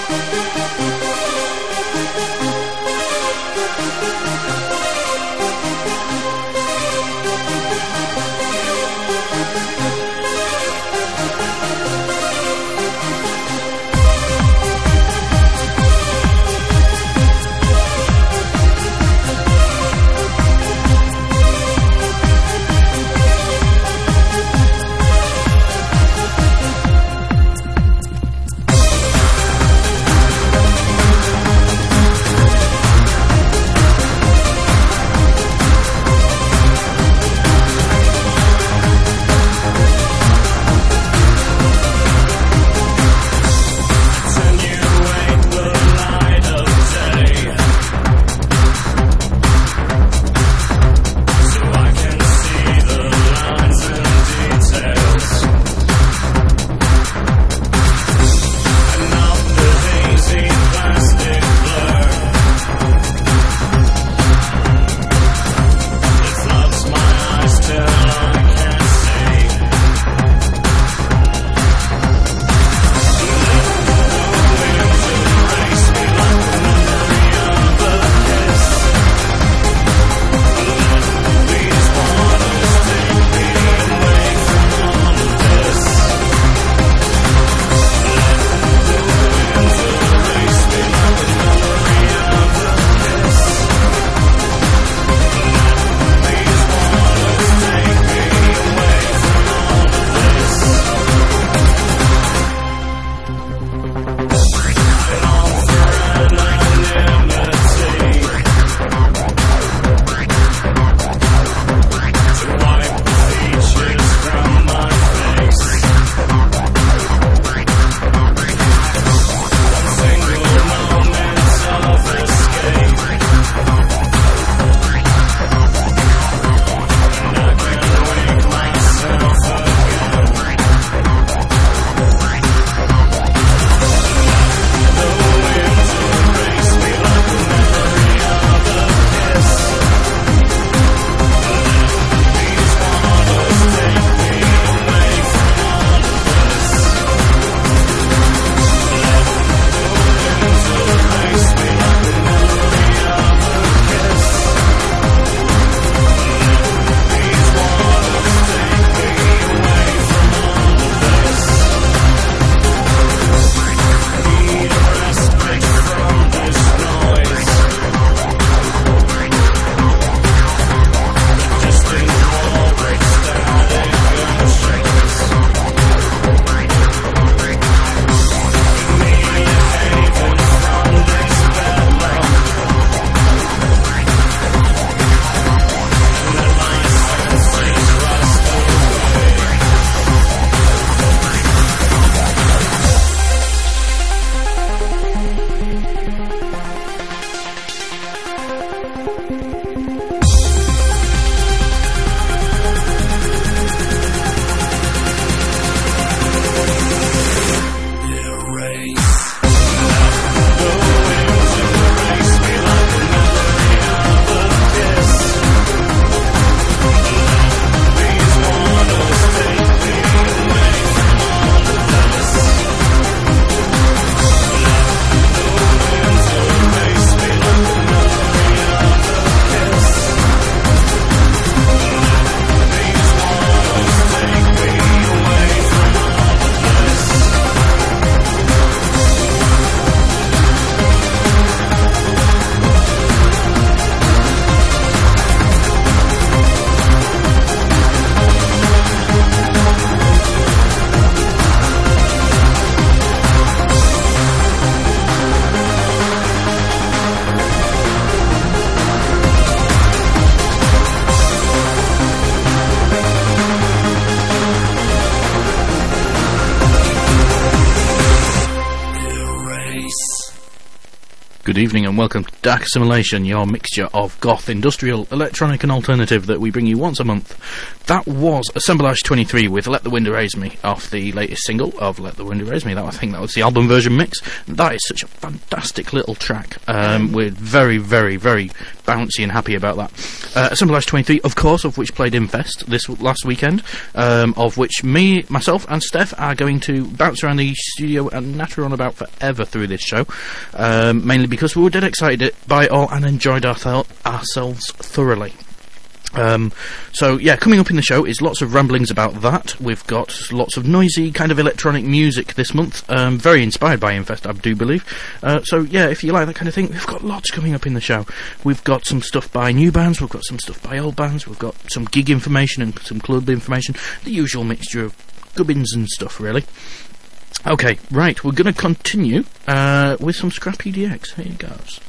Good evening and welcome to Dark Assimilation, your mixture of goth, industrial, electronic and alternative that we bring you once a month. That was Assemblage 23 with Let the Wind Erase Me, off the latest single of Let the Wind Erase Me. I think that was the album version mix. That is such a fantastic little track, with very, very, very bouncy and happy about that. Assemblage 23, of course, of which played Infest this last weekend, of which myself and Steph are going to bounce around the studio and natter on about forever through this show, mainly because we were dead excited by it all and enjoyed ourselves thoroughly. So yeah, coming up in the show is lots of ramblings about that. We've got lots of noisy kind of electronic music this month, very inspired by Infest, I do believe. So yeah, if you like that kind of thing, we've got lots coming up in the show. We've got some stuff by new bands, we've got some stuff by old bands, we've got some gig information and some club information, the usual mixture of gubbins and stuff, really. Okay, right, we're going to continue with some Scrap EDX. Here it goes.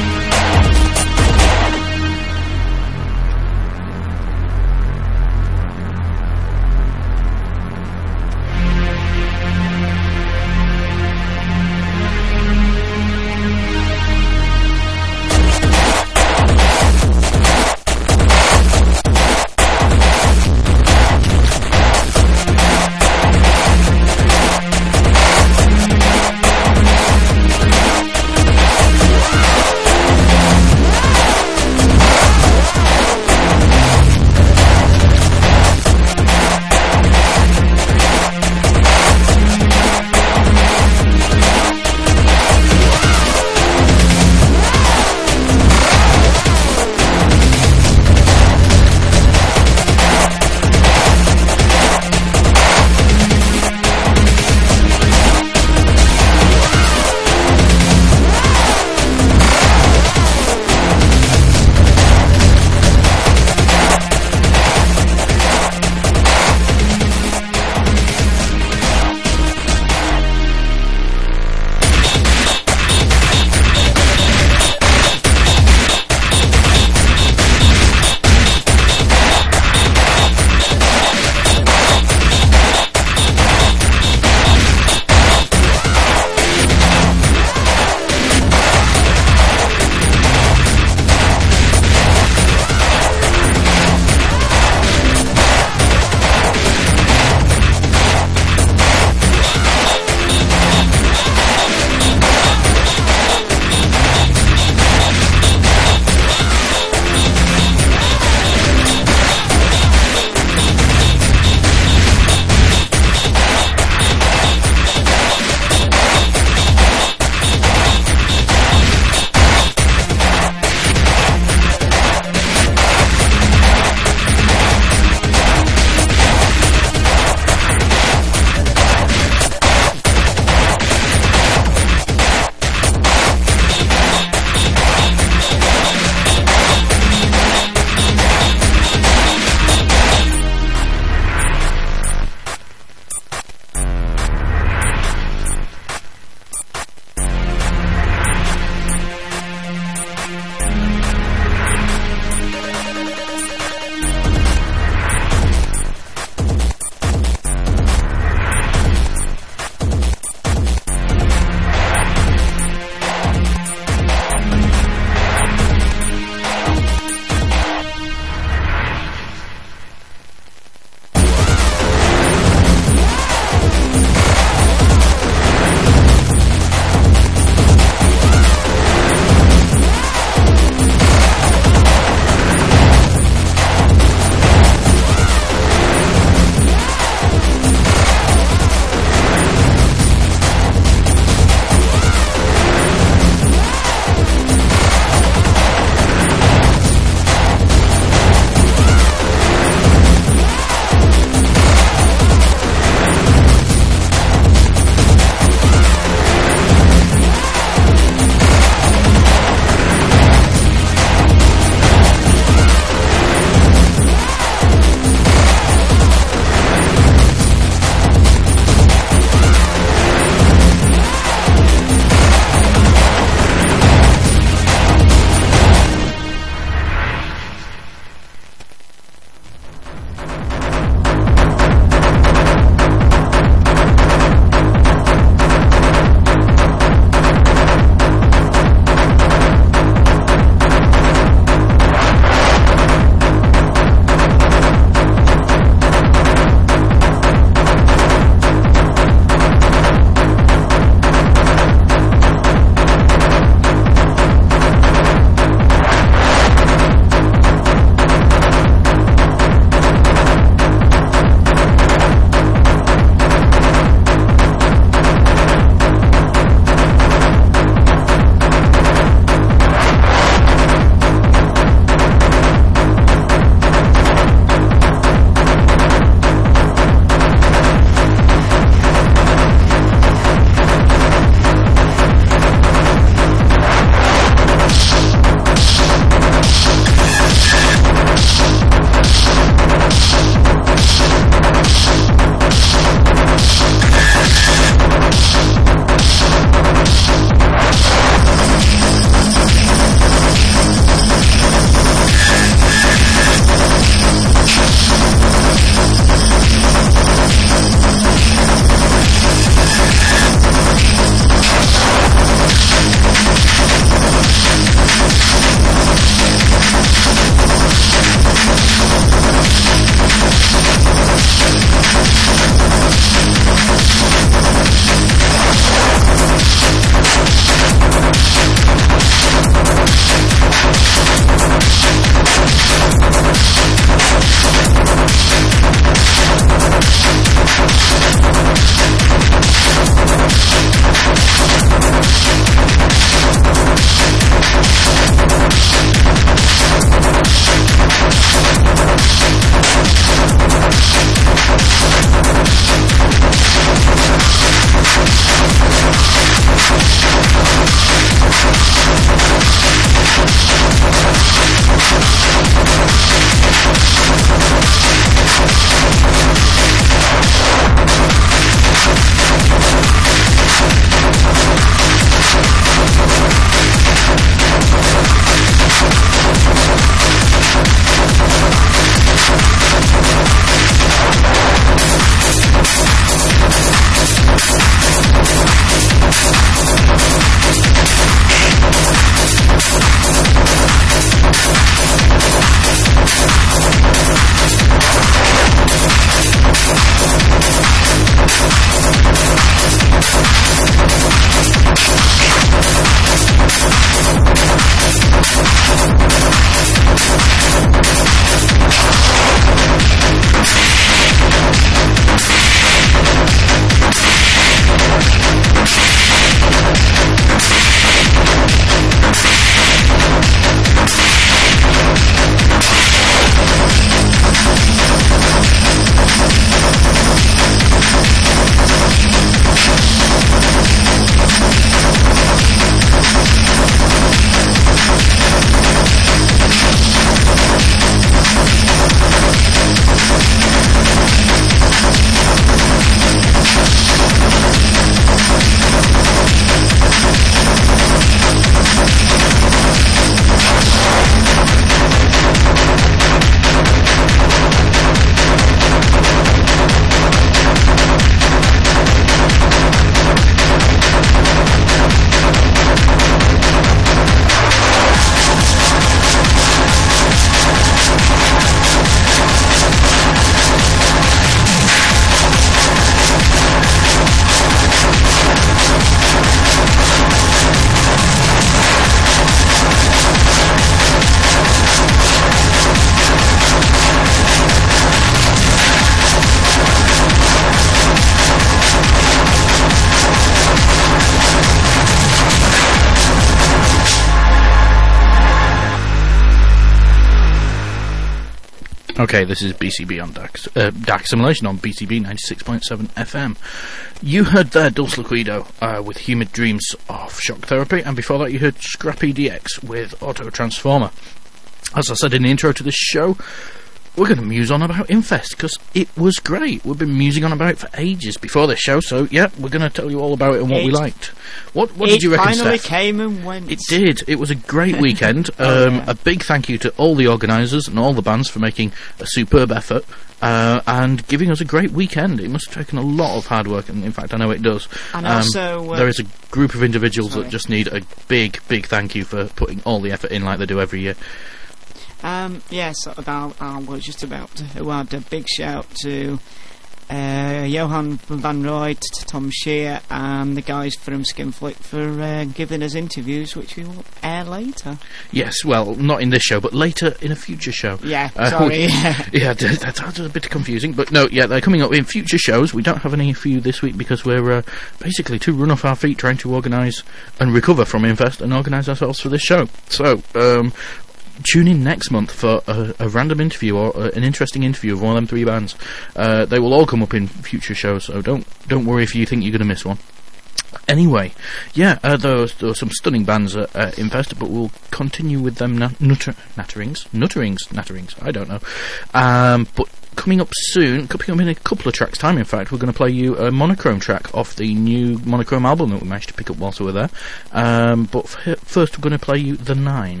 Okay, this is BCB on DAC Simulation on BCB 96.7 FM. You heard there Dulce Liquido with Humid Dreams of Shock Therapy, and before that you heard Scrappy DX with Auto Transformer. As I said in the intro to this show, we're going to muse on about Infest, because it was great. We've been musing on about it for ages before this show, so yeah, we're going to tell you all about it and what we liked. What did you reckon, Steph? It finally came and went. It did. It was a great weekend. A big thank you to all the organisers and all the bands for making a superb effort and giving us a great weekend. It must have taken a lot of hard work, and in fact I know it does. And also... there is a group of individuals that just need a big thank you for putting all the effort in like they do every year. Yes, I was just about to add a big shout to Johan van Rooij, to Tom Shear, and the guys from Skinflick for giving us interviews, which we will air later. Yes, well, not in this show, but later in a future show. Yeah, sorry. Yeah, that's a bit confusing, but no, yeah, they're coming up in future shows. We don't have any for you this week because we're basically too run off our feet trying to organise and recover from Infest and organise ourselves for this show. So, tune in next month for a random interview or an interesting interview of one of them three bands. They will all come up in future shows, so don't worry if you think you're going to miss one. Anyway, yeah, there were some stunning bands at Infest, but we'll continue with them natterings, I don't know. But coming up soon, coming up in a couple of tracks' time, in fact, we're going to play you a Monochrome track off the new Monochrome album that we managed to pick up whilst we were there. But first we're going to play you The Nine.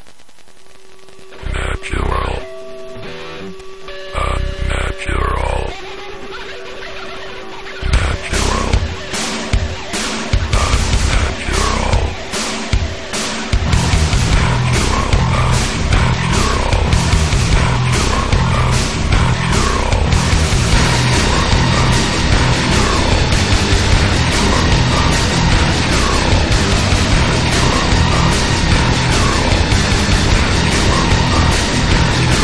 Natural. Unnatural. Natural. Unnatural. Natural.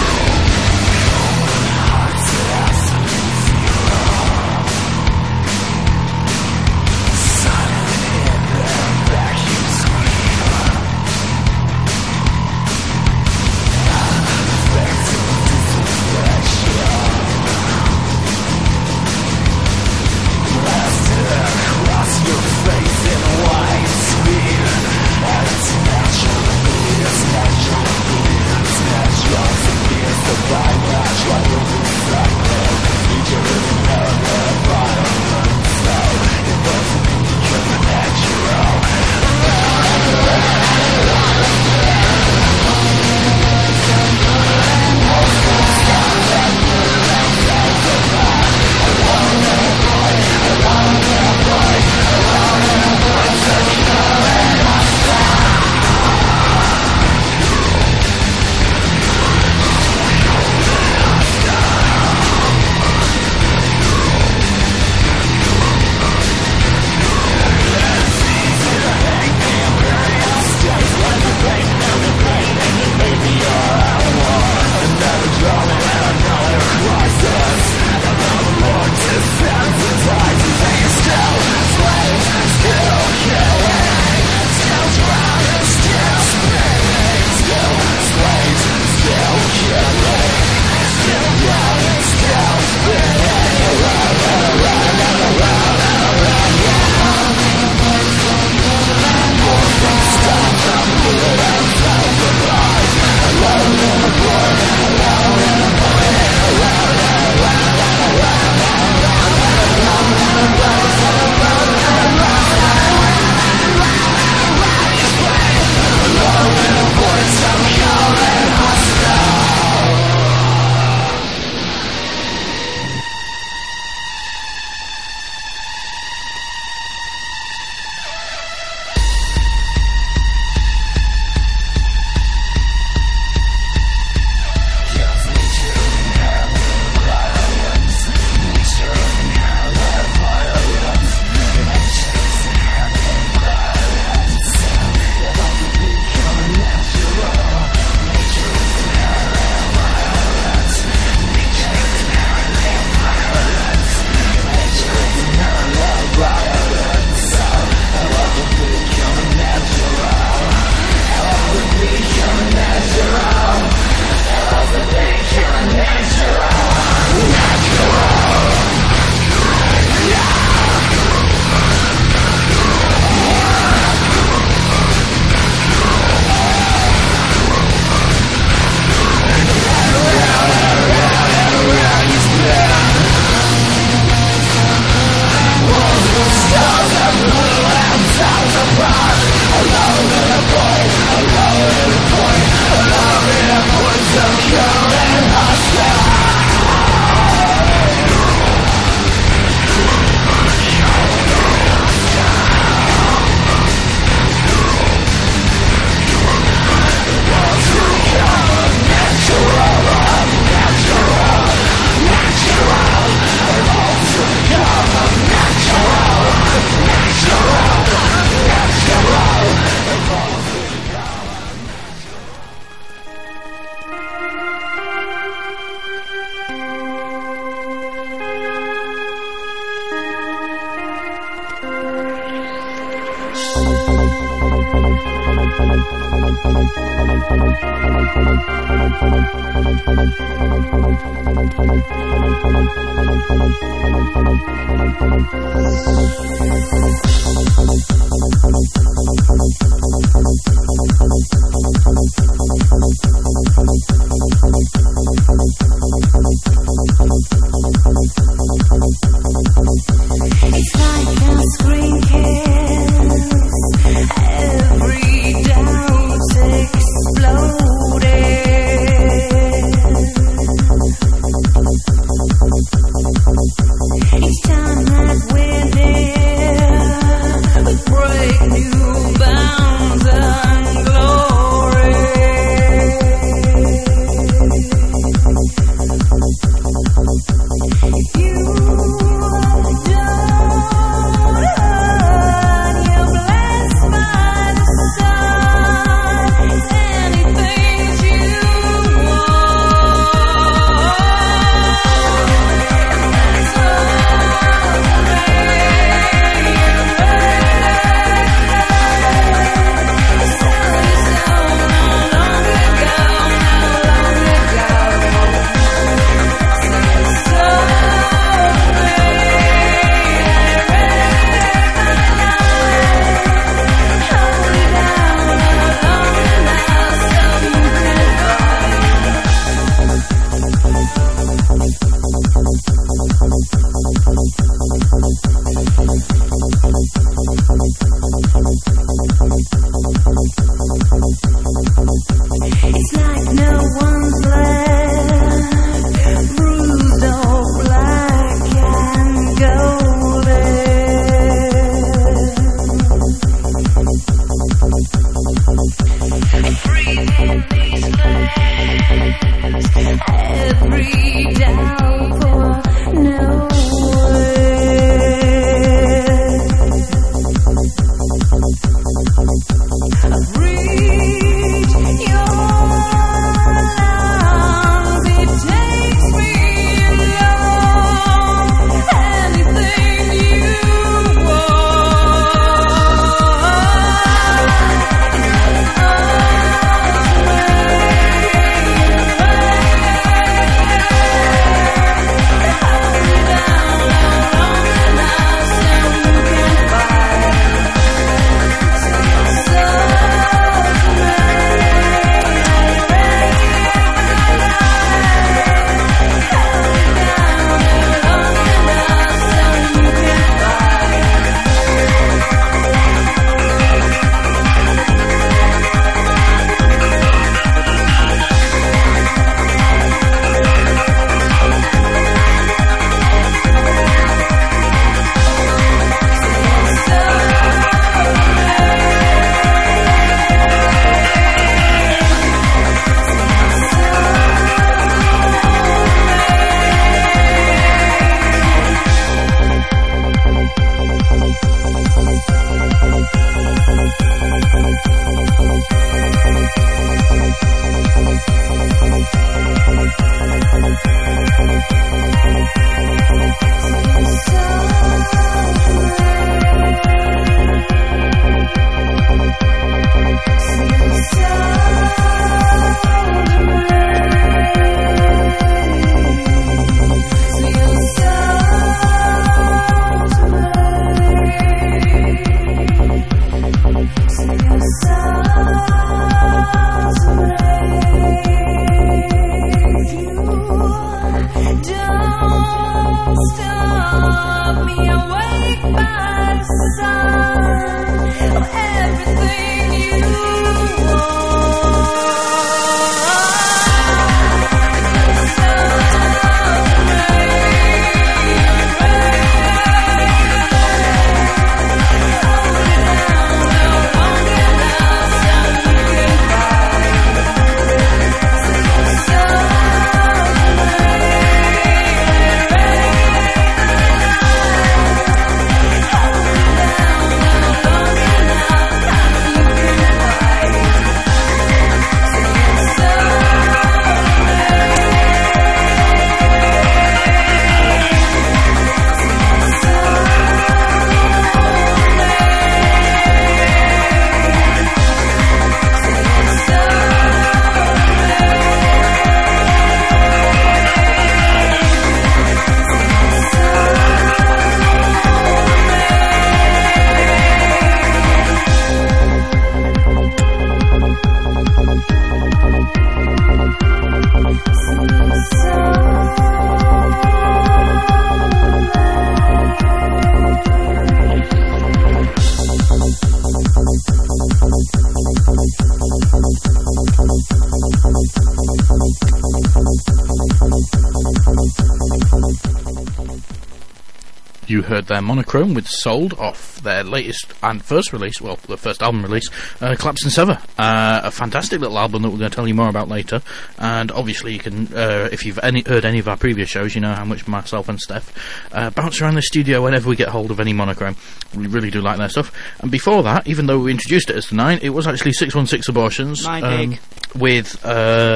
You heard their Monochrome with Sold off their latest and first release, well, the first album release, Collapse and Sever. A fantastic little album that we're going to tell you more about later. And obviously you can, if you've heard any of our previous shows, you know how much myself and Steph bounce around the studio whenever we get hold of any Monochrome. We really do like their stuff. And before that, even though we introduced it as the 9, it was actually 616 Abortions. My gig. With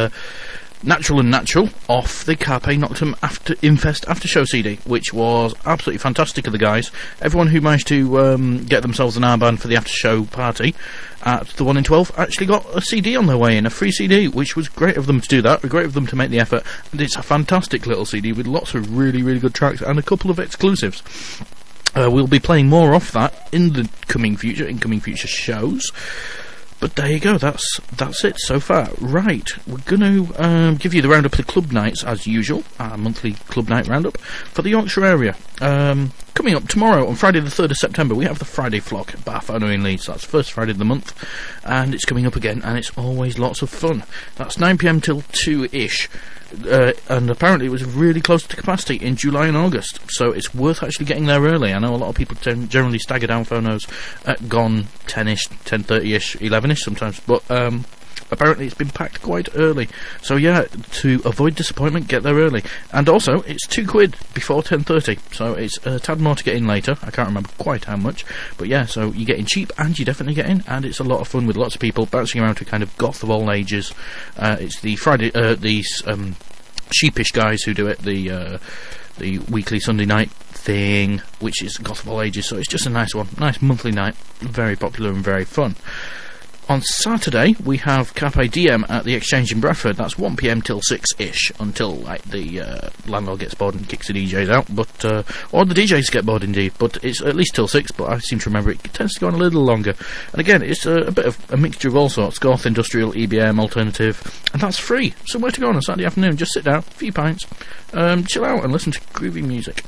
Natural and Natural off the Carpe Noctem Infest After Show CD, which was absolutely fantastic of the guys. Everyone who managed to get themselves an armband for the after show party at the 1 in 12 actually got a CD on their way in, a free CD, which was great of them to do that, great of them to make the effort, and it's a fantastic little CD with lots of really, really good tracks and a couple of exclusives. We'll be playing more off that in the coming future shows. But there you go, that's it so far. Right, we're going to give you the roundup of the club nights, as usual, our monthly club night roundup, for the Yorkshire area. Coming up tomorrow, on Friday the 3rd of September, we have the Friday Flock at Bartholomew in Leeds. That's the first Friday of the month, and it's coming up again, and it's always lots of fun. That's 9pm till 2ish. And apparently it was really close to capacity in July and August, so it's worth actually getting there early. I know a lot of people generally stagger down phonos at gone 10ish, 10:30ish, 11ish sometimes, but apparently it's been packed quite early. So yeah, to avoid disappointment, get there early. And also, it's £2 before 10:30, so it's a tad more to get in later. I can't remember quite how much, but yeah, so you get in cheap and you definitely get in, and it's a lot of fun with lots of people bouncing around to kind of goth of all ages. It's the Friday, these sheepish guys who do it, the weekly Sunday night thing, which is goth of all ages, so it's just a nice one, nice monthly night, very popular and very fun. On Saturday, we have Carpe Diem at the Exchange in Bradford. That's 1pm till 6ish, until like the landlord gets bored and kicks the DJs out, but or the DJs get bored indeed, but it's at least till 6, but I seem to remember it tends to go on a little longer. And again, it's a bit of a mixture of all sorts, goth, industrial, EBM, alternative, and that's free. Somewhere to go on a Saturday afternoon, just sit down, a few pints, chill out and listen to groovy music.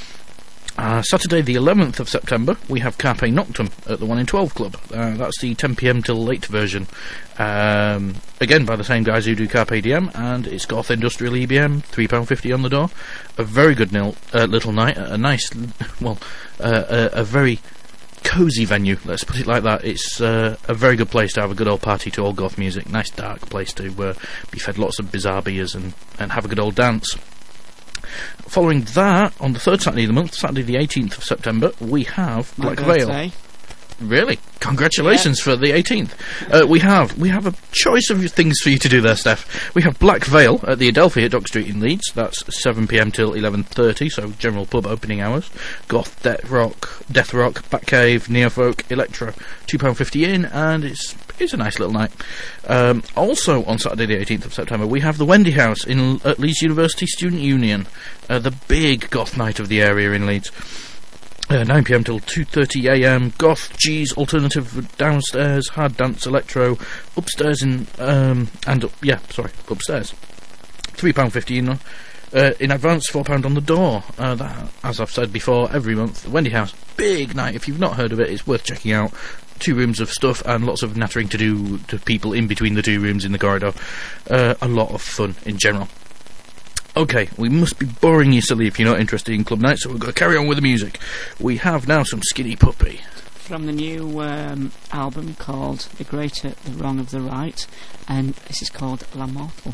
Saturday the 11th of September, we have Carpe Noctem at the 1 in 12 Club. That's the 10pm till late version. Again, by the same guys who do Carpe Diem, and it's goth industrial EBM, £3.50 on the door. A very good little night, a nice, a very cosy venue, let's put it like that. It's a very good place to have a good old party to all goth music. Nice dark place to be fed lots of bizarre beers and have a good old dance. Following that, on the third Saturday of the month, Saturday the 18th of September, we have Black Veil. Really? Congratulations for the 18th. We have a choice of things for you to do there, Steph. We have Black Veil at the Adelphi at Dock Street in Leeds. That's 7pm till 11:30, so general pub opening hours. Goth, death rock, Batcave, neofolk, electro, £2.50 in, and it's a nice little night. Also on Saturday the 18th of September, we have the Wendy House at Leeds University Student Union, the big goth night of the area in Leeds. 9pm till 2:30am, goth, G's, alternative downstairs, hard dance, electro, upstairs upstairs. £3.50 in advance, £4 on the door. That, as I've said before, every month, the Wendy House, big night. If you've not heard of it, it's worth checking out. 2 rooms of stuff and lots of nattering to do to people in between the 2 rooms in the corridor. A lot of fun in general. Okay, we must be boring you silly if you're not interested in club night, so we've got to carry on with the music. We have now some Skinny Puppy. From the new album called The Greater, The Wrong of the Right, and this is called La Mortal.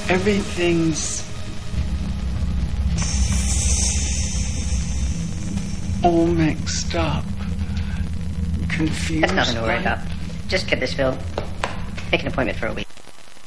Everything's all mixed up, confused. That's nothing to worry about. Just get this filled. Make an appointment for a week.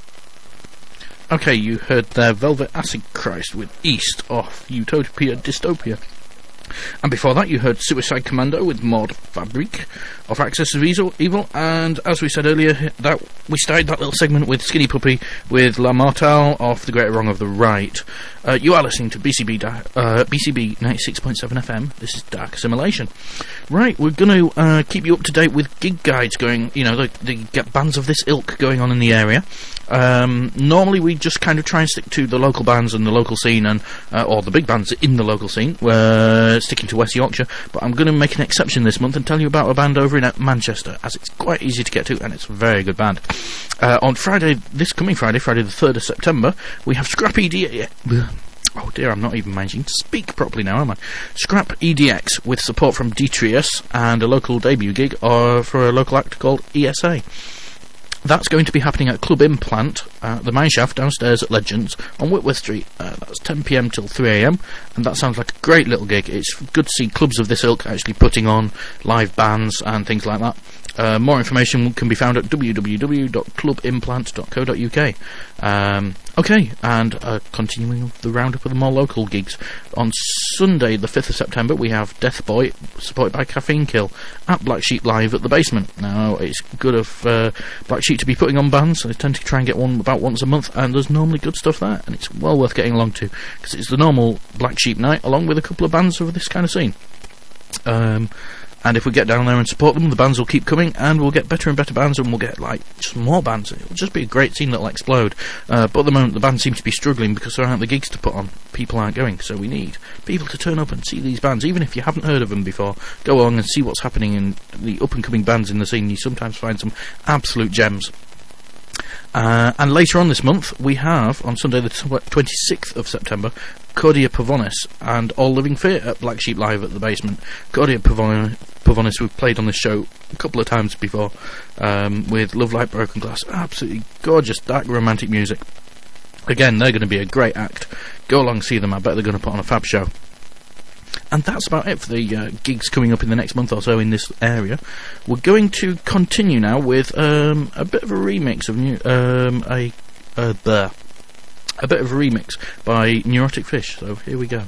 Okay, you heard there Velvet Acid Christ with East off Utopia Dystopia. And before that you heard Suicide Commando with Mod Fabric of Axis of Evil, and as we said earlier, that we started that little segment with Skinny Puppy with La Mortale off The Great Wrong of the Right. You are listening to BCB 96.7 FM. This is Dark Assimilation. Right, we're going to keep you up to date with gig guides going, you know, the bands of this ilk going on in the area. Normally we just kind of try and stick to the local bands and the local scene, and or the big bands in the local scene, sticking to West Yorkshire, but I'm going to make an exception this month and tell you about a band over in Manchester, as it's quite easy to get to and it's a very good band. On Friday, this coming Friday the 3rd of September, we have Scrap EDX. Oh dear, I'm not even managing to speak properly now, am I? Scrap EDX with support from Detrius and a local debut gig for a local act called ESA. That's going to be happening at Club Implant, the mineshaft downstairs at Legends on Whitworth Street. That's 10 p.m. till 3 a.m. and that sounds like a great little gig. It's good to see clubs of this ilk actually putting on live bands and things like that. More information can be found at www.clubimplant.co.uk. Okay, and continuing the roundup of the more local gigs. On Sunday, the 5th of September, we have Death Boy, supported by Caffeine Kill, at Black Sheep Live at the Basement. Now, it's good of Black Sheep to be putting on bands. I tend to try and get one about once a month, and there's normally good stuff there, and it's well worth getting along to, because it's the normal Black Sheep night, along with a couple of bands of this kind of scene. And if we get down there and support them, the bands will keep coming, and we'll get better and better bands, and we'll get, like, just more bands. It'll just be a great scene that'll explode. But at the moment, the band seems to be struggling because there aren't the gigs to put on. People aren't going, so we need people to turn up and see these bands. Even if you haven't heard of them before, go along and see what's happening in the up-and-coming bands in the scene. You sometimes find some absolute gems. And later on this month, we have, on Sunday the 26th of September, Cordia Pavonis and All Living Fear at Black Sheep Live at the Basement. Cordia Pavonis, we've played on this show a couple of times before, with Love Like Broken Glass. Absolutely gorgeous, dark, romantic music. Again, they're going to be a great act. Go along and see them. I bet they're going to put on a fab show. And that's about it for the gigs coming up in the next month or so in this area. We're going to continue now with a bit of a remix of a bit of a remix by Neurotic Fish. So here we go.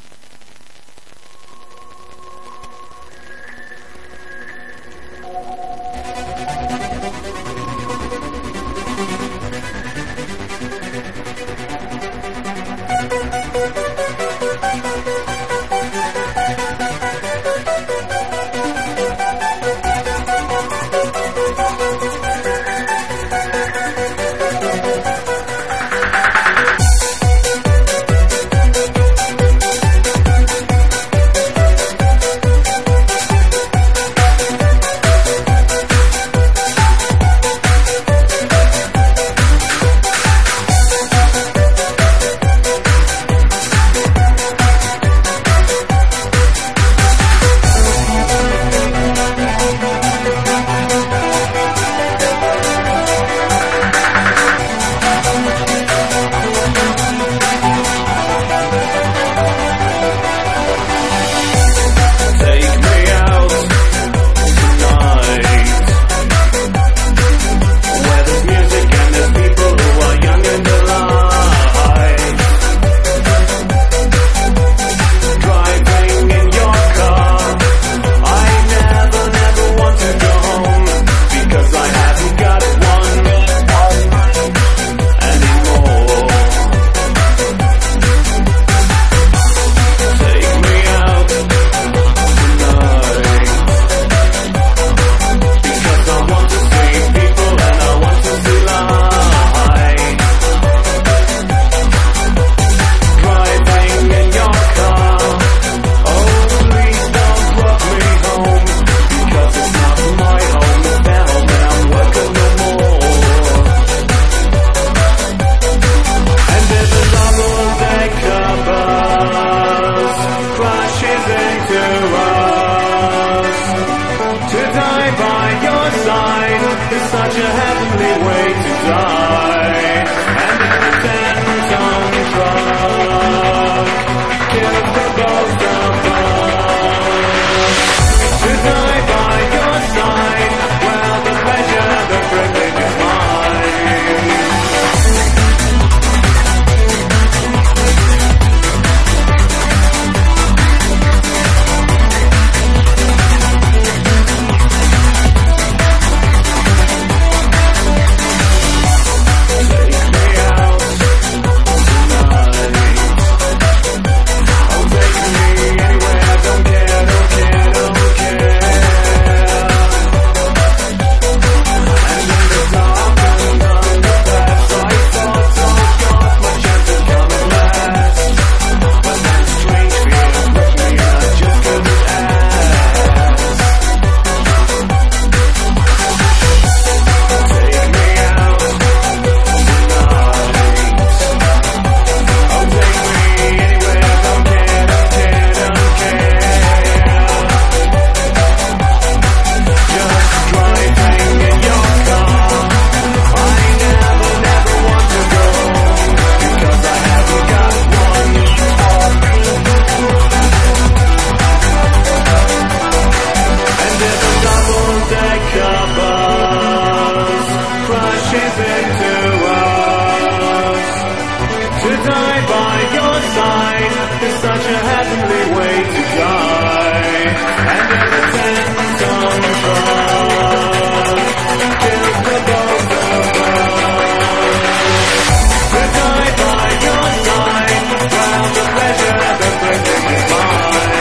To die by your side is such a heavenly way to die. And every sense on trust fills the both of us. To die by your side while the pleasure that brings is mine.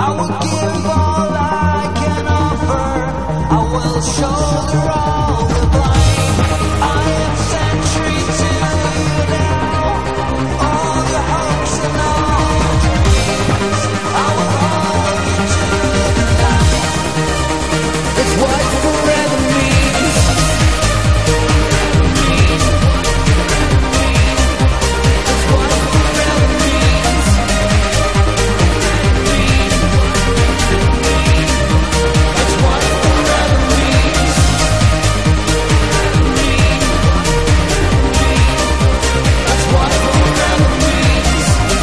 will give all I can offer. I will shoulder all the blame. I am sentry to you now. All your hopes and all your dreams, I will hold you to the light. That's what forever means. That's what forever means. That's what forever means. That's what forever means.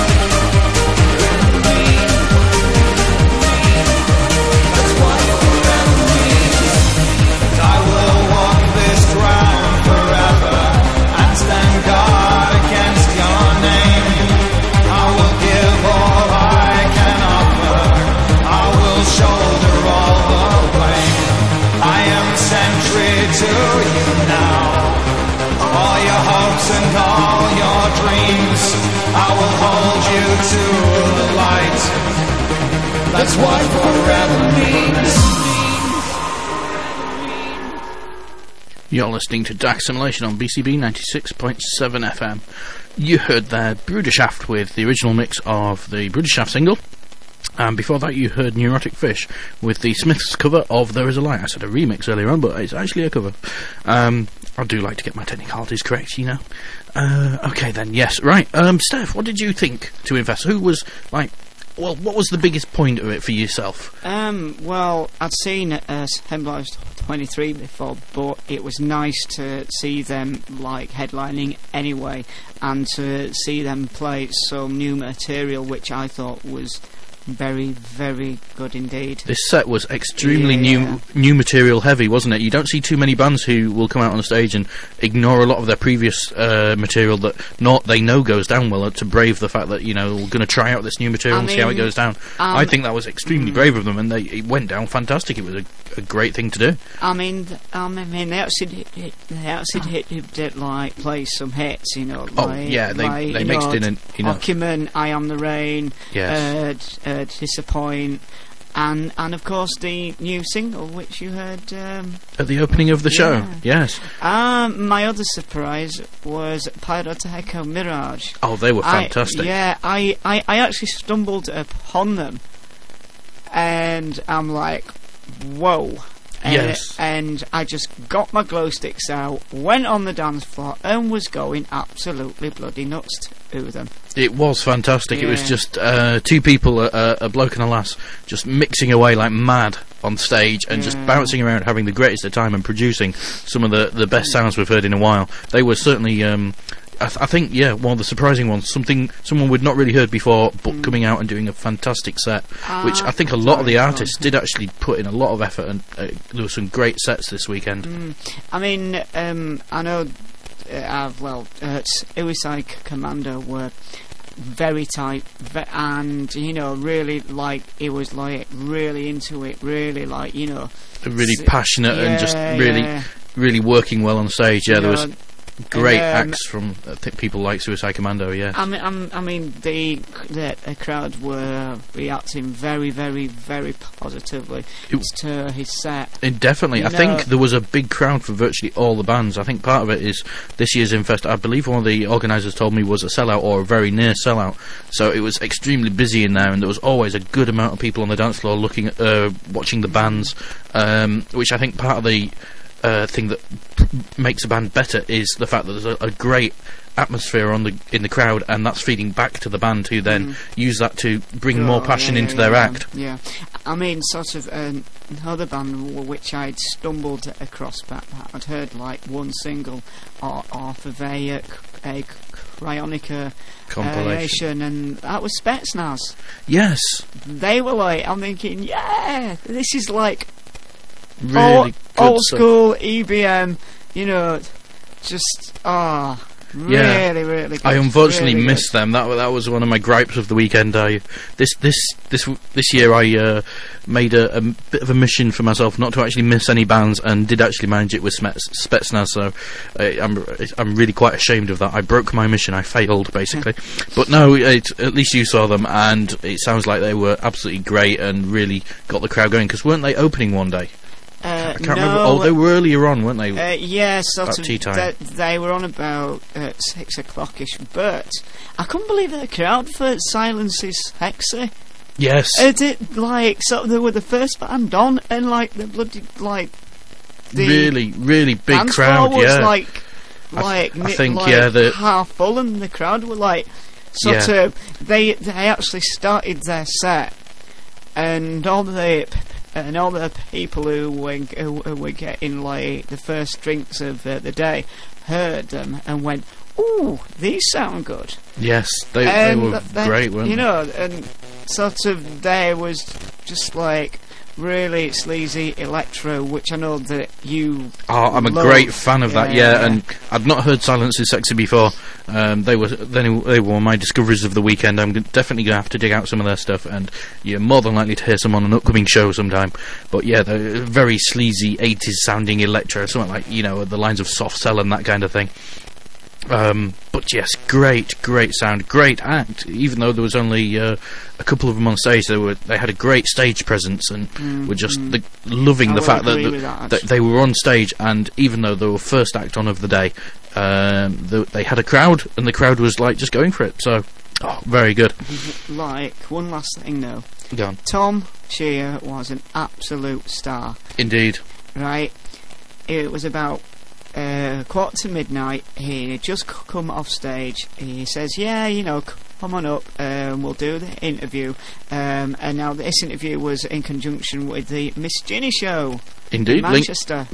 That's what forever means. And I will walk this ground forever and stand guard against your name. I will give all I can offer. I will shoulder all the blame. I am sentry to you now. All your hopes and all your dreams, I will hold you to the light. That's what forever means. You're listening to Dark Simulation on BCB 96.7 FM. You heard there Brudershaft with the original mix of the Brudershaft single. And before that you heard Neurotic Fish with the Smiths cover of There Is a Light. I said a remix earlier on, but it's actually a cover. I do like to get my technicalities correct, you know. Okay then, yes, right. Steph, what did you think to invest? Who was, like, well, what was the biggest point of it for yourself? Well, I'd seen Hemblage 23 before, but it was nice to see them, like, headlining anyway, and to see them play some new material, which I thought was very, very good indeed. This set was extremely new material heavy, wasn't it? You don't see too many bands who will come out on the stage and ignore a lot of their previous material that they know goes down well, to brave the fact that, you know, we're going to try out this new material and see how it goes down. I think that was extremely brave of them, and it went down fantastic. It was a great thing to do. I mean, they actually did like play some hits, you know. Oh yeah, they mixed in enough. Occupant, I Am the Rain, yes. Disappoint, and of course the new single which you heard at the opening of the show. Yes. My other surprise was Pyrotechnico Mirage. Oh, they were fantastic. I actually stumbled upon them, and I'm like, whoa. Yes. And I just got my glow sticks out, went on the dance floor, and was going absolutely bloody nuts to them. It was fantastic. It was just two people, a bloke and a lass, just mixing away like mad on stage and just bouncing around, having the greatest of time and producing some of the best sounds we've heard in a while. They were certainly... I think, one of the surprising ones, someone we'd not really heard before, but coming out and doing a fantastic set, which I think a lot of the artists did actually put in a lot of effort, and there were some great sets this weekend. I mean, I know, Suicide Commando were very tight, and, you know, really, like, it was, like, really into it, really, like, you know... Really passionate and just really working well on stage, there was... Great acts from people like Suicide Commando, yeah. I mean, the crowd were reacting very, very, very positively to his set. Definitely. I think there was a big crowd for virtually all the bands. I think part of it is this year's Infest, I believe one of the organisers told me, was a sellout or a very near sellout. So it was extremely busy in there, and there was always a good amount of people on the dance floor looking at, watching the bands, which I think part of the... thing that makes a band better is the fact that there's a great atmosphere in the crowd, and that's feeding back to the band, who then use that to bring more passion into their act. Yeah, I mean, sort of another band which I'd stumbled across, but I'd heard like one single off of a Cryonica compilation, and that was Spetsnaz. Yes, they were like, I'm thinking, this is like really old school EBM, you know, just Yeah. Really, really good. I unfortunately Really good. missed them. That was one of my gripes of the weekend. This year I made a bit of a mission for myself not to actually miss any bands, and did actually manage it with Spetsnaz. So I'm really quite ashamed of that. I broke my mission. I failed basically. But no, at least you saw them, and it sounds like they were absolutely great and really got the crowd going. Because weren't they opening one day? I can't remember. Oh, they were earlier on, weren't they? Yeah, sort About of. tea time. They were on about 6 o'clock-ish, but I couldn't believe the crowd for Silence's Hexy. Yes. They were the first band on, and like the bloody the really, really big dance crowd. floor was Yeah. I think half full, and the crowd were like sort of. They actually started their set, and all the people who were getting like the first drinks of the day heard them and went, "Ooh, these sound good." Yes, they were great, weren't they? You know, and sort of there was just like really sleazy electro, which I know that you. Oh, I'm a love. great fan of that. Yeah, Yeah. and I'd not heard Silence is Sexy before. They were my discoveries of the weekend. I'm definitely gonna have to dig out some of their stuff, and you're more than likely to hear some on an upcoming show sometime. But yeah, they're very sleazy 80s sounding electro, something like, you know, the lines of Soft Cell and that kind of thing. But yes, great sound, great act. Even though there was only a couple of them on stage, they had a great stage presence, and were just loving the fact that they were on stage. And even though they were first act on of the day, they had a crowd, and the crowd was like just going for it. So, very good. Like, one last thing though, Go on. Tom Shear was an absolute star. Indeed. Right, it was about 1:45. He had just come off stage. He says, "Yeah, you know, come on up, we'll do the interview." And now this interview was in conjunction with the Miss Ginny show Indeed, in Manchester.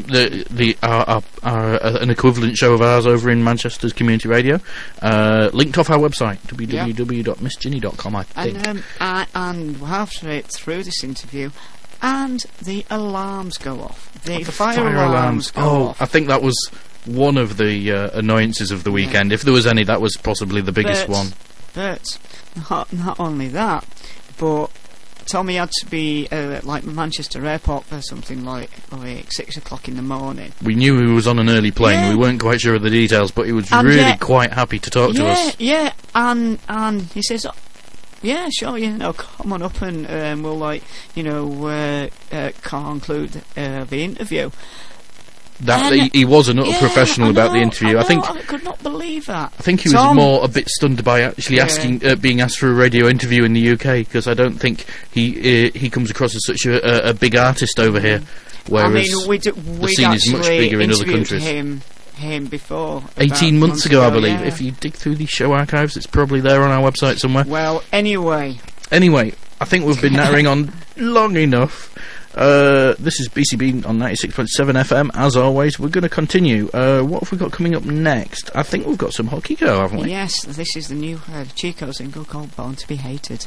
An equivalent show of ours over in Manchester's community radio, linked off our website www.missginny.com. I think. And halfway through this interview, and the alarms go off. The fire alarms go off. I think that was one of the annoyances of the weekend. If there was any, that was possibly the biggest one. But not only that, but Tommy had to be like Manchester Airport for something like 6 o'clock in the morning. We knew he was on an early plane. Yeah. We weren't quite sure of the details, but he was And really quite happy to talk to us. Yeah, and he says, "Yeah, sure, you know, come on up and we'll, like, you know, conclude the interview." He was an utter professional about the interview. I think I could not believe that. I think he was Tom, more a bit stunned by actually being asked for a radio interview in the UK, because I don't think he comes across as such a big artist over here. Whereas I mean, we'd scene is much bigger in other interviewed countries. him before. 18 months ago, I believe. Yeah. If you dig through the show archives, it's probably there on our website somewhere. Well, anyway, I think we've been nattering on long enough. This is BCB on 96.7 FM. As always, we're going to continue. What have we got coming up next? I think we've got some Hockey Go, haven't we? yes, this is the new Chico single called "Born to Be Hated."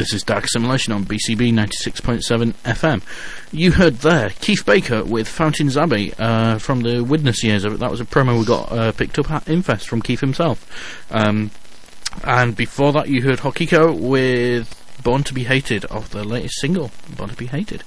This is Dark Assimilation on BCB 96.7 FM. You heard there Keith Baker with Fountains Abbey from the Widnes years. That was a promo we got picked up at Infest from Keith himself. And before that you heard Hokiko with Born to be Hated off the latest single, Born to be Hated.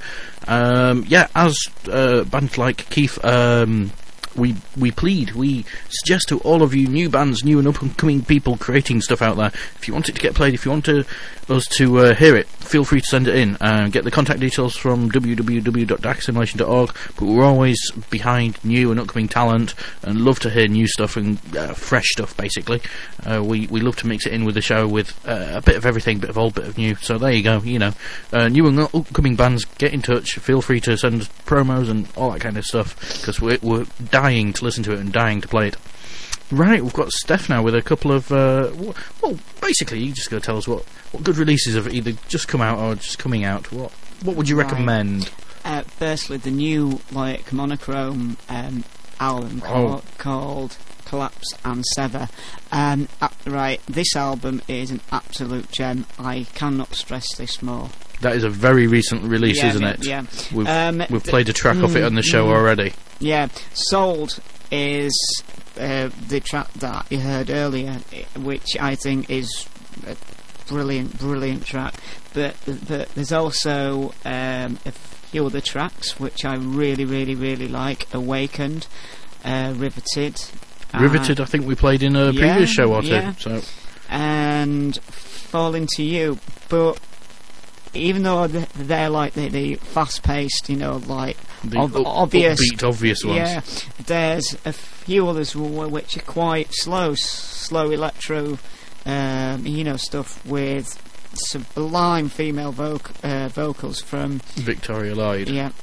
As bands like Keith, we suggest to all of you new bands, new and up-and-coming people creating stuff out there, if you want it to get played, if you want us to hear it, feel free to send it in. Get the contact details from www.darkassimilation.org, but we're always behind new and upcoming talent and love to hear new stuff and fresh stuff, basically. We love to mix it in with the show with a bit of everything, bit of old, bit of new. So there you go, new and upcoming bands, get in touch, feel free to send us promos and all that kind of stuff, because we're dying to listen to it and dying to play it. Right, we've got Steph now with a couple of basically you're just going to tell us what good releases have either just come out or just coming out. What would you recommend? Firstly, the new Monochrome album called Collapse and Sever. This album is an absolute gem. I cannot stress this more. That is a very recent release, isn't it? Yeah. We've played a track off it on the show already. Yeah, Sold is the track that you heard earlier, which I think is a brilliant track. But there's also a few other tracks which I really like. Awakened, Riveted. Riveted, I think we played in a previous show or two. Yeah. So. And Fall Into You, but even though they're like the fast-paced, like the obvious, upbeat, obvious ones. Yeah, there's a few others which are quite slow electro, stuff with sublime female vocals from Victoria Lloyd. Yeah.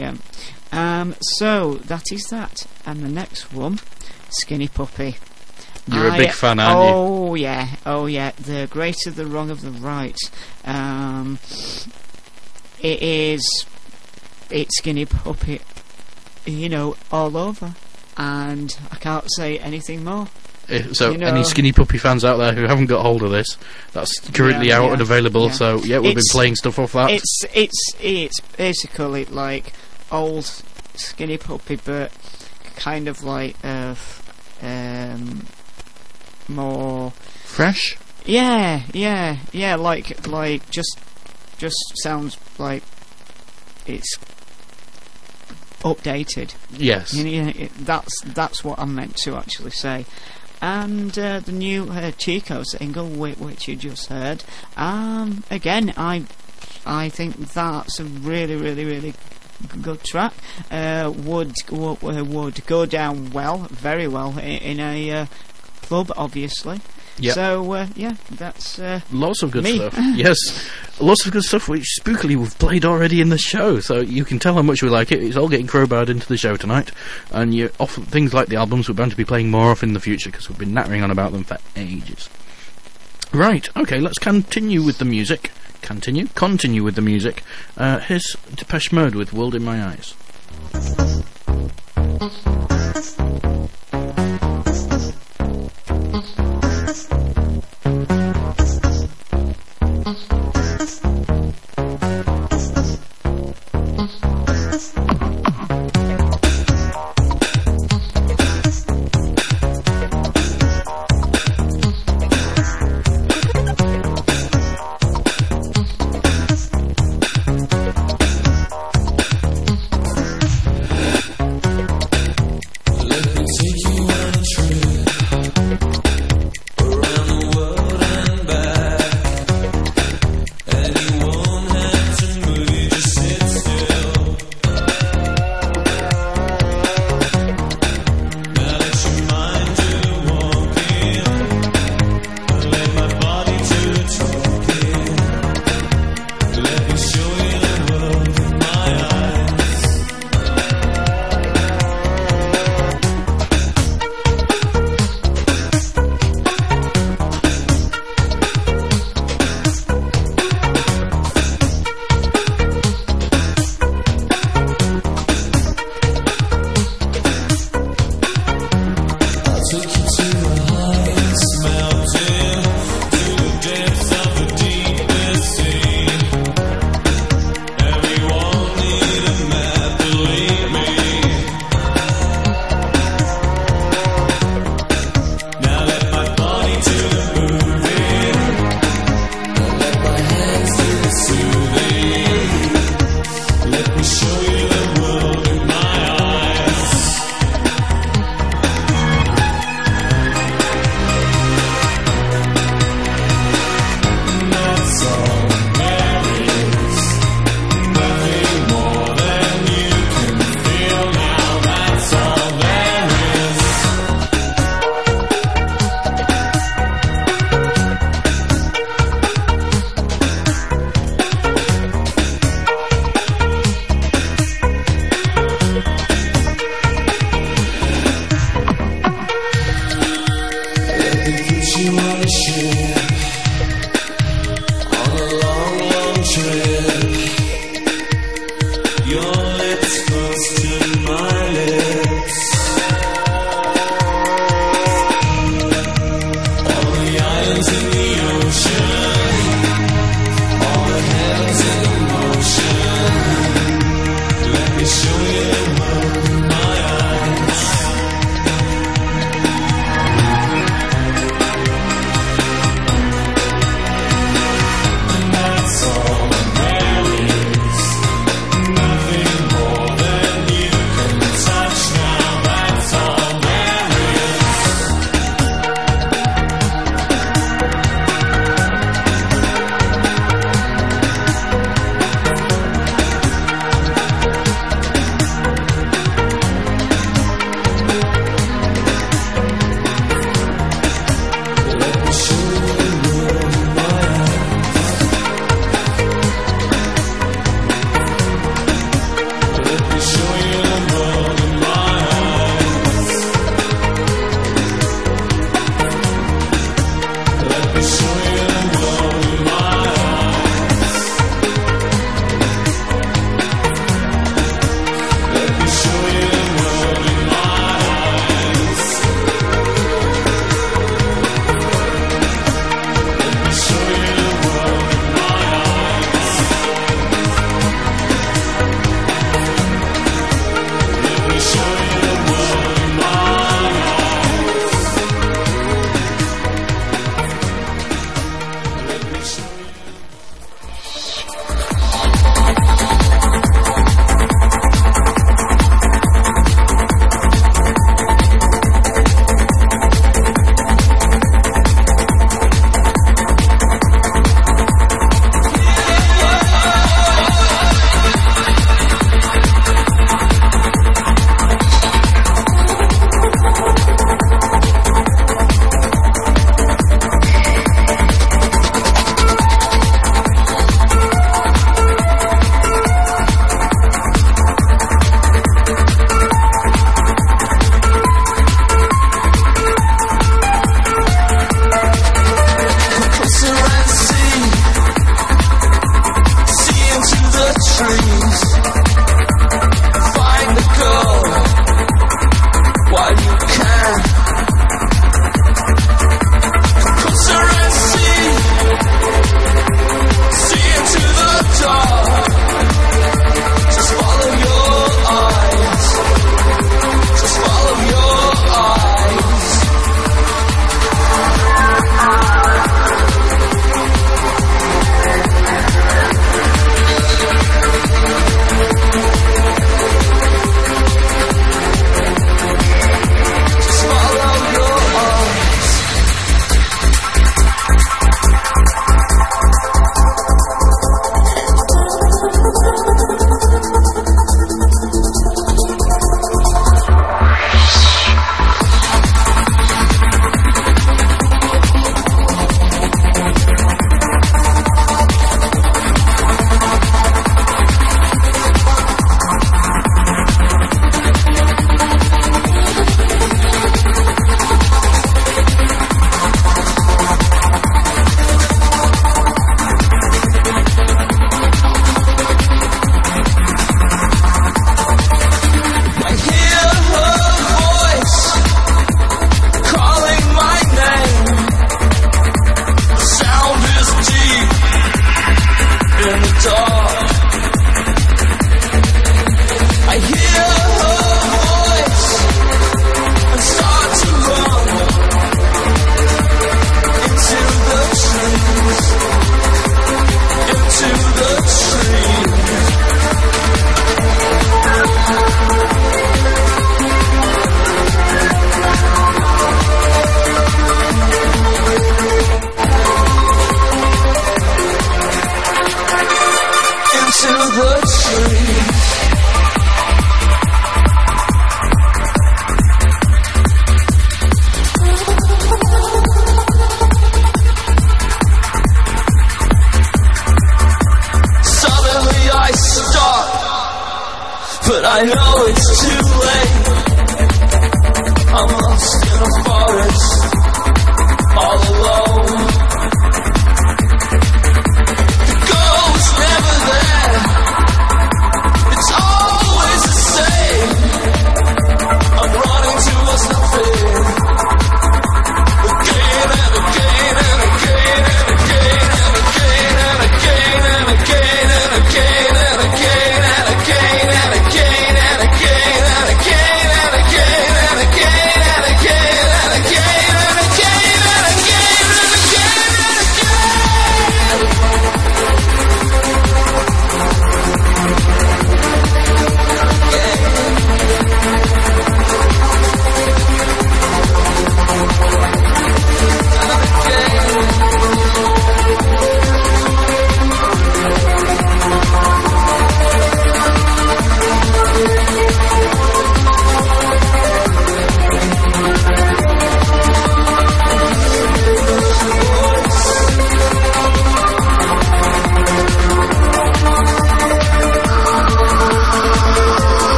So that is that, and the next one, Skinny Puppy. You're a big fan, aren't you? Oh yeah. The greater the wrong of the right. It's Skinny Puppy, all over, and I can't say anything more. So any Skinny Puppy fans out there who haven't got hold of this, that's currently out and available. Yeah. So we've been playing stuff off that. It's basically like old Skinny Puppy, but kind of like more fresh. Yeah. Like just sounds like it's updated. Yes. That's what I meant to actually say. And the new Chico single, which you just heard. Again, I think that's a really good track. Would go down very well in a club, obviously. Yep. So that's lots of good stuff. Yes, lots of good stuff which spookily we've played already in the show, so you can tell how much we like it. It's all getting crowbarred into the show tonight, and you often things like the albums we're bound to be playing more of in the future because we've been nattering on about them for ages. Right, okay, let's continue with the music. Continue with the music. Here's Depeche Mode with World in My Eyes.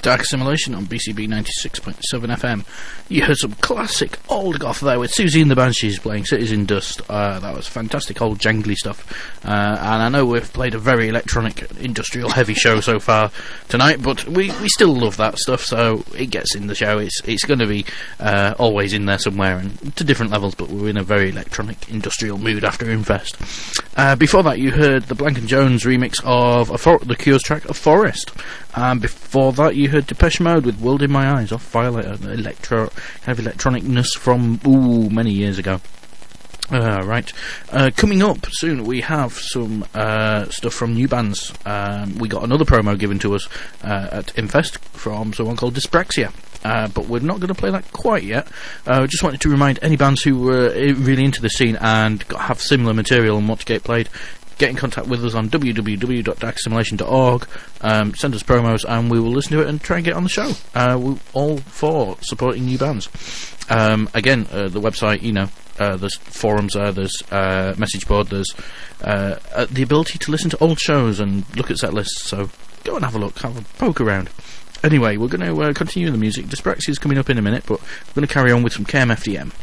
Dark Assimilation on BCB 96.7 FM. You heard some classic old goth there with Susie and the Banshees playing Cities in Dust. That was fantastic old jangly stuff. And I know we've played a very electronic, industrial heavy show so far tonight, but we still love that stuff, so it gets in the show. It's going to be always in there somewhere, and to different levels, but we're in a very electronic, industrial mood after Infest. Before that, you heard the Blank & Jones remix of the Cure's track of Forest. Before that, you heard Depeche Mode with World in My Eyes off Violator, kind of electronicness from many years ago. Right. Coming up soon, we have some stuff from new bands. We got another promo given to us at Infest from someone called Dyspraxia. But we're not going to play that quite yet. Just wanted to remind any bands who were really into the scene and have similar material and want to get played, get in contact with us on www.darkassimilation.org, send us promos and we will listen to it and try and get on the show. We're all for supporting new bands. Again, the website, there's forums there, there's message board, there's the ability to listen to old shows and look at set lists, so go and have a look, have a poke around. Anyway, we're going to continue the music. Dyspraxia is coming up in a minute, but we're going to carry on with some KMFDM.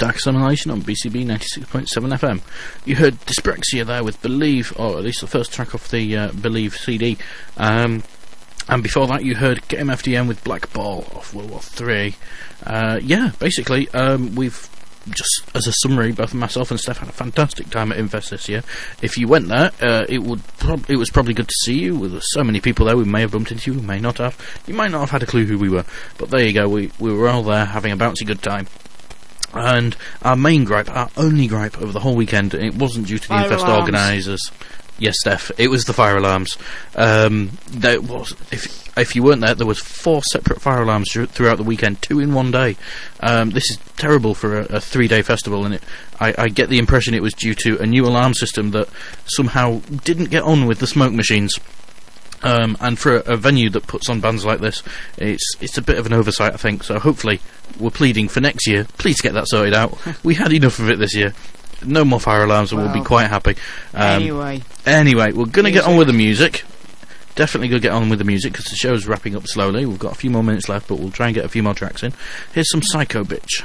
Dark Assimilation on BCB 96.7 FM. You heard Dyspraxia there with Believe, or at least the first track off the Believe CD. And before that you heard KMFDM with Black Ball off World War 3. Basically, we've just as a summary, both myself and Steph had a fantastic time at Infest this year. If you went there, it was probably good to see you. There were so many people there. We may have bumped into you, we may not have. You might not have had a clue who we were, but there you go. We were all there having a bouncy good time. And our main gripe, our only gripe over the whole weekend, it wasn't due to the Infest organisers. Yes, Steph, it was the fire alarms. There was, if you weren't there was 4 separate fire alarms throughout the weekend, 2 in one day. This is terrible for a 3-day festival, and I get the impression it was due to a new alarm system that somehow didn't get on with the smoke machines. And for a venue that puts on bands like this, it's a bit of an oversight, I think. So hopefully, we're pleading for next year. Please get that sorted out. We had enough of it this year. No more fire alarms, and we'll be quite happy. Anyway, we're going to get on with the music. Definitely going to get on with the music because the show's wrapping up slowly. We've got a few more minutes left, but we'll try and get a few more tracks in. Here's some Psycho Bitch.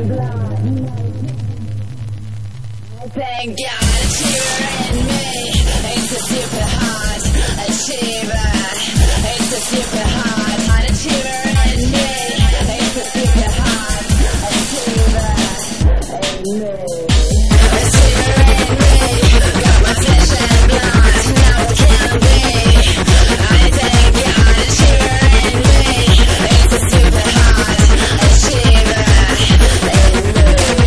Thank God, achiever in me. It's a super hot achiever. It's a super hot achiever in me. It's a super hot achiever in me. Achiever in me. Got my flesh and blood. Now it can be. I thank God, achiever in me. It's a super hot achiever in me.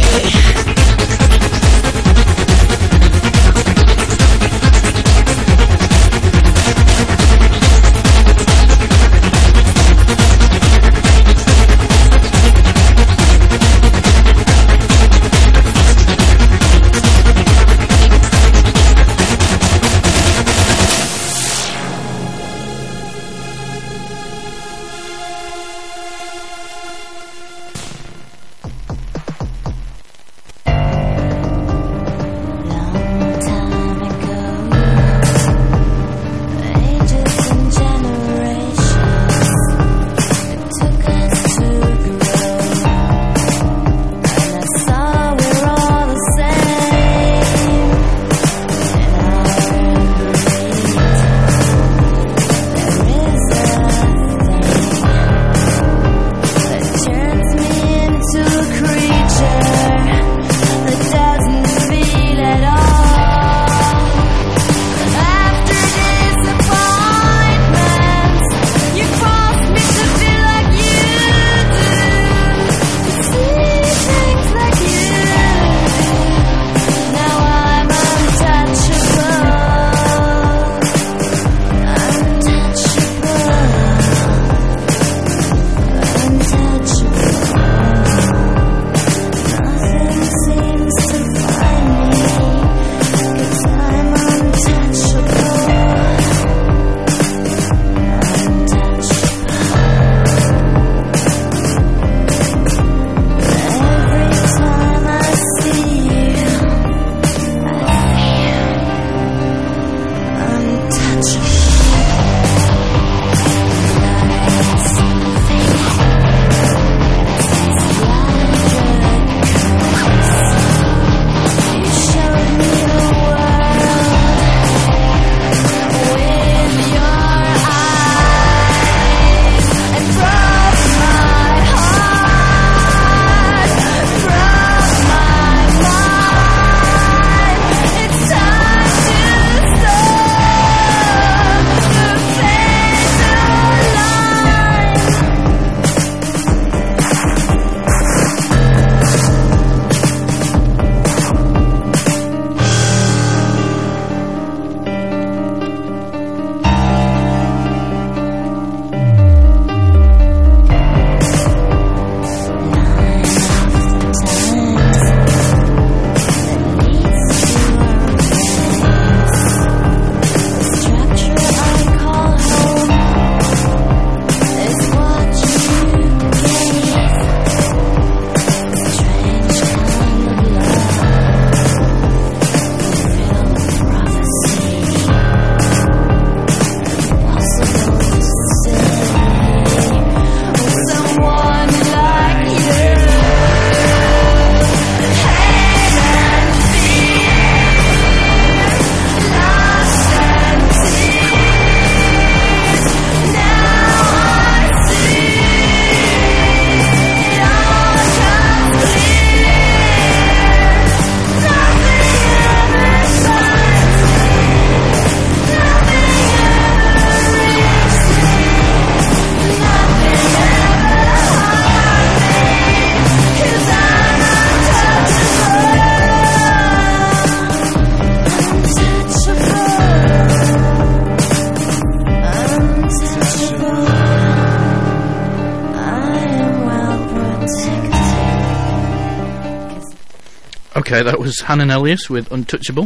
Okay, that was Hannah Elias with Untouchable,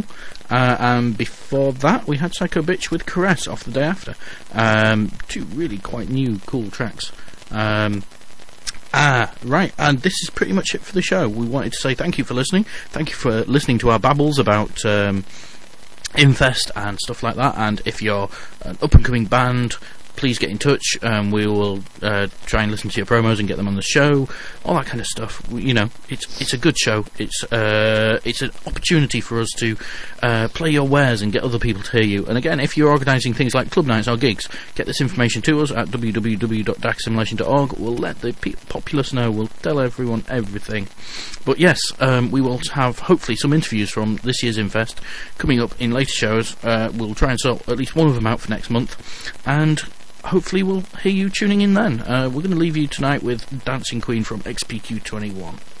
and before that we had Psycho Bitch with Caress off The Day After. Two really quite new, cool tracks. Right, and this is pretty much it for the show. We wanted to say thank you for listening. Thank you for listening to our babbles about Infest and stuff like that. And if you're an up-and-coming band please get in touch. We will try and listen to your promos and get them on the show, all that kind of stuff. It's a good show. It's an opportunity for us to play your wares and get other people to hear you. And again, if you're organising things like club nights or gigs, get this information to us at www.daxsimulation.org. We'll let the populace know. We'll tell everyone everything. But yes, we will have hopefully some interviews from this year's Infest coming up in later shows. We'll try and sort at least one of them out for next month, and hopefully we'll hear you tuning in then. We're going to leave you tonight with Dancing Queen from XPQ 21.